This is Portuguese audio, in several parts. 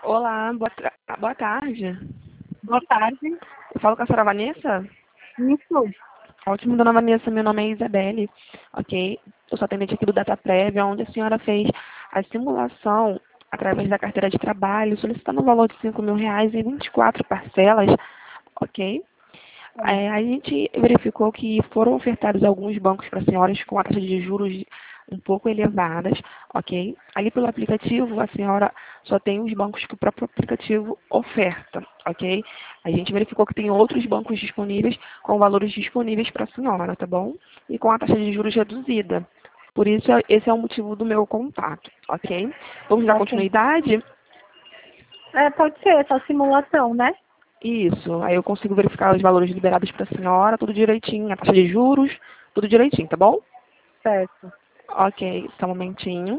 Olá, boa tarde. Boa tarde. Eu falo com a senhora Vanessa? Isso. Ótimo, dona Vanessa, meu nome é Isabelle, ok? Eu sou atendente aqui do DataPrev, onde a senhora fez a simulação através da carteira de trabalho, solicitando o valor de R$ 5.000 em 24 parcelas, ok? A gente verificou que foram ofertados alguns bancos para senhoras com a taxa de juros um pouco elevadas, ok? Ali pelo aplicativo, a senhora só tem os bancos que o próprio aplicativo oferta, ok? A gente verificou que tem outros bancos disponíveis com valores disponíveis para a senhora, tá bom? E com a taxa de juros reduzida. Por isso, esse é o motivo do meu contato, ok? Vamos dar Ok. continuidade? Pode ser essa simulação, né? Isso, aí eu consigo verificar os valores liberados para a senhora, tudo direitinho, a taxa de juros, tudo direitinho, tá bom? Certo. Ok, só um momentinho.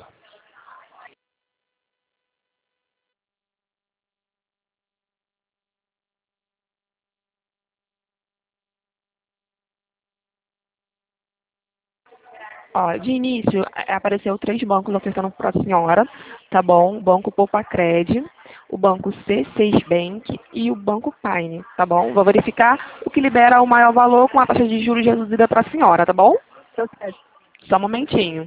Ó, de início, apareceu 3 bancos ofertando para a senhora, tá bom? O Banco Poupacred, o Banco C6 Bank e o Banco Paine, tá bom? Vou verificar o que libera o maior valor com a taxa de juros reduzida para a senhora, tá bom? Tô certo. Só um momentinho.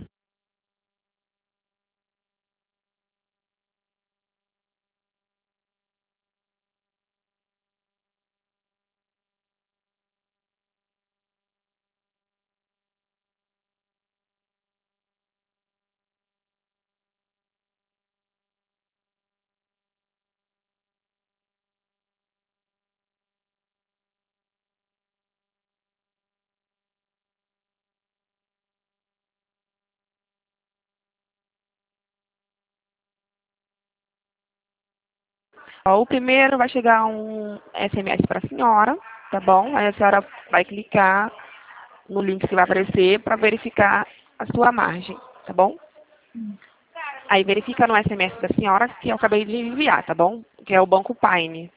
Ó, o primeiro vai chegar um SMS para a senhora, tá bom? Aí a senhora vai clicar no link que vai aparecer para verificar a sua margem, tá bom? Aí verifica no SMS da senhora que eu acabei de enviar, tá bom? Que é o Banco Paine.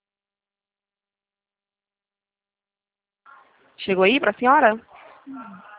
Chegou aí para a senhora?